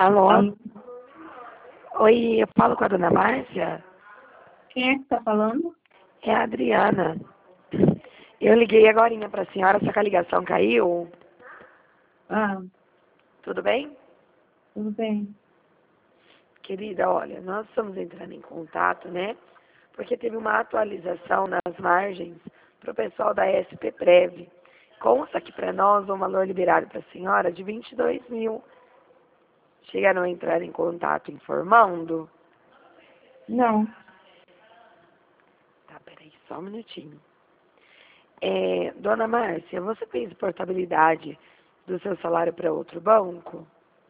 Alô? Alô? Oi, eu falo com a dona Márcia? Quem é que está falando? É a Adriana. Eu liguei agorinha para a senhora, só que a ligação caiu. Ah, Tudo bem? tudo bem. Querida, olha, nós estamos entrando em contato, né? Porque teve uma atualização nas margens para o pessoal da SP Prev. Consta aqui para nós um valor liberado para a senhora de 22 mil. Chegaram a entrar em contato informando? Não, Tá, peraí, só um minutinho. Dona Márcia, você fez portabilidade do seu salário para outro banco?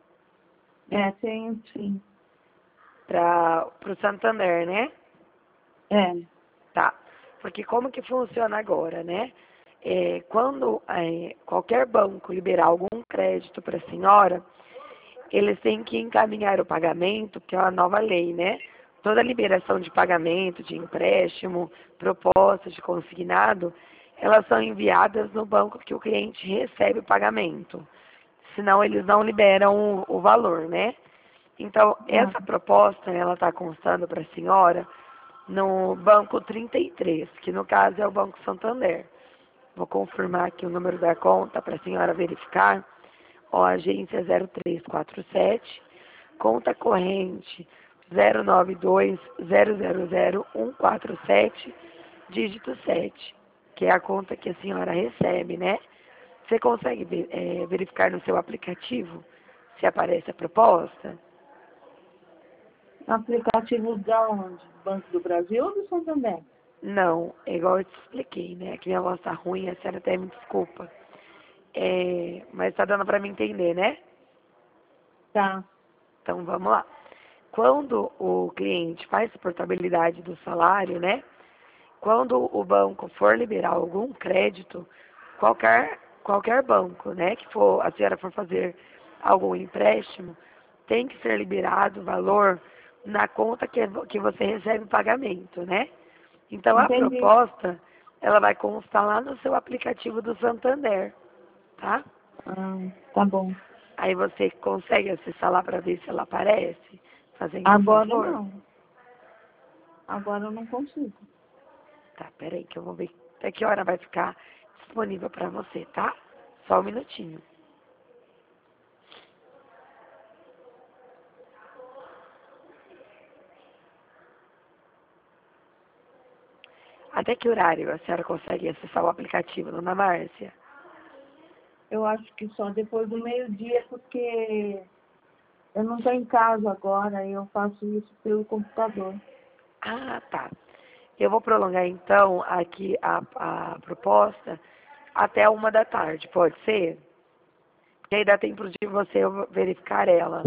tem sim. Para o Santander, né? É, Tá. Porque como que funciona agora, né? Quando qualquer banco liberar algum crédito para a senhora, eles têm que encaminhar o pagamento, que é uma nova lei, né? Toda liberação de pagamento, de empréstimo, proposta de consignado, elas são enviadas no banco que o cliente recebe o pagamento. Senão eles não liberam o valor, né? Então, ah, essa proposta, ela está constando para a senhora no banco 33, que no caso é o Banco Santander. Vou confirmar aqui o número da conta para a senhora verificar. Ó, agência 0347, conta corrente 092-000-147, dígito 7, que é a conta que a senhora recebe, né? Você consegue verificar no seu aplicativo se aparece a proposta? aplicativo da onde? Banco do Brasil ou do Santander? Não, é igual eu te expliquei, né? Que minha voz tá ruim, a senhora até me desculpa. Mas tá dando para me entender, né? Tá. Então vamos lá. Quando o cliente faz a portabilidade do salário, né? Quando o banco for liberar algum crédito, qualquer banco, né, que for, a senhora for fazer algum empréstimo, tem que ser liberado o valor na conta que você recebe o pagamento, né? Então a Entendi. proposta, ela vai constar lá no seu aplicativo do Santander, tá? Ah, tá bom. Aí você consegue acessar lá para ver se ela aparece, fazendo um Agora favor. não. Agora eu não consigo. Tá, peraí que eu vou ver até que hora vai ficar disponível para você, tá? Só um minutinho. Até que horário a senhora consegue acessar o aplicativo, dona Márcia? Eu acho que só depois do meio-dia, porque eu não estou em casa agora e eu faço isso pelo computador. Ah, tá. Eu vou prolongar então aqui a proposta até 1 da tarde, pode ser? Porque aí dá tempo de você verificar ela,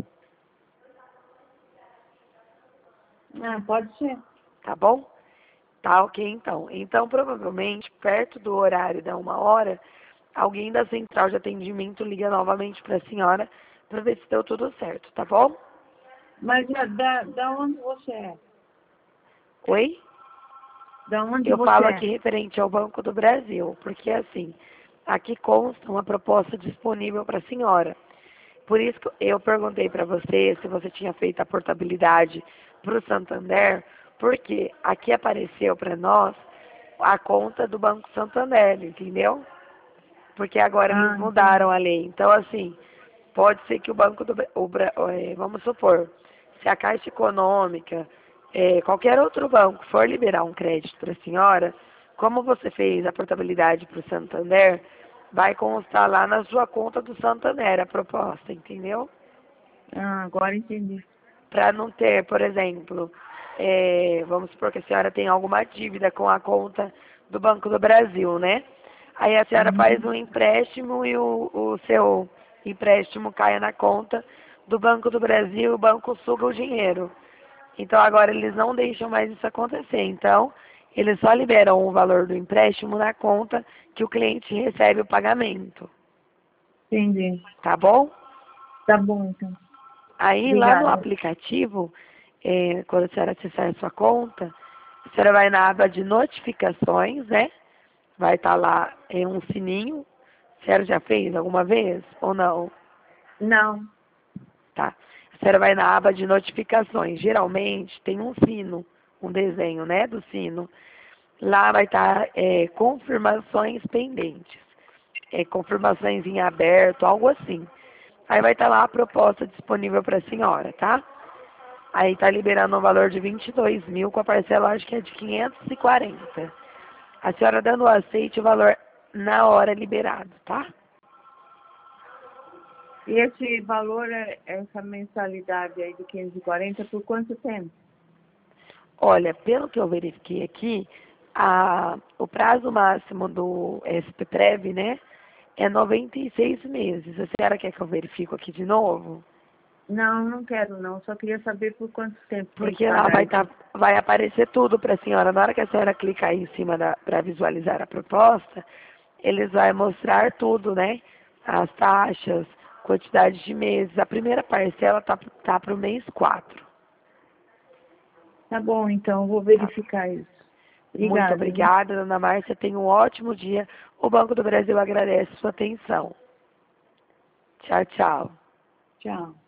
Ah, pode ser. tá bom? Tá, ok, então. Então, provavelmente, perto do horário da 1 hora, alguém da central de atendimento liga novamente para a senhora para ver se deu tudo certo, tá bom? Mas da onde você é? Oi? Da onde Eu você falo é? aqui referente ao Banco do Brasil, porque assim, aqui consta uma proposta disponível para a senhora. Por isso que eu perguntei para você se você tinha feito a portabilidade para o Santander, porque aqui apareceu para nós a conta do Banco Santander, entendeu? Porque agora eles Ah, mudaram entendi. a lei. Então, assim, pode ser que o Banco do vamos supor, se a Caixa Econômica, qualquer outro banco for liberar um crédito para a senhora, como você fez a portabilidade para o Santander, vai constar lá na sua conta do Santander a proposta, entendeu? Ah, agora entendi. Para não ter, por exemplo, vamos supor que a senhora tem alguma dívida com a conta do Banco do Brasil, né? Aí a senhora faz Uhum. um empréstimo e o seu empréstimo cai na conta do Banco do Brasil e o banco suga o dinheiro. Então agora eles não deixam mais isso acontecer. Então, eles só liberam o valor do empréstimo na conta que o cliente recebe o pagamento. Entendi. Tá bom? Tá bom, então. Aí lá no Obrigada. aplicativo, quando a senhora acessar a sua conta, a senhora vai na aba de notificações, né? Vai estar lá um sininho. A senhora já fez alguma vez ou não? Não. Tá. a senhora vai na aba de notificações. Geralmente tem um sino, um desenho, né, do sino. Lá vai estar confirmações pendentes, confirmações em aberto, algo assim. Aí vai estar lá a proposta disponível para a senhora, tá? Aí está liberando um valor de 22 mil com a parcela, acho que é de 540. A senhora dando o aceite, o valor na hora liberado, tá? E esse valor, essa mensalidade aí de 540, por quanto tempo? Olha, pelo que eu verifiquei aqui, o prazo máximo do SPPREV, né, é 96 meses. A senhora quer que eu verifique aqui de novo? Não, não quero não. Só queria saber por quanto tempo tem que Porque lá pagar isso. vai aparecer tudo para a senhora. Na hora que a senhora clicar aí em cima para visualizar a proposta, eles vão mostrar tudo, né? As taxas, quantidade de meses. A primeira parcela tá para o mês 4. Tá bom, então, vou Tá? verificar isso. Muito Obrigada, viu? obrigada, dona Márcia. Tenha um ótimo dia. O Banco do Brasil agradece sua atenção. Tchau, tchau. Tchau.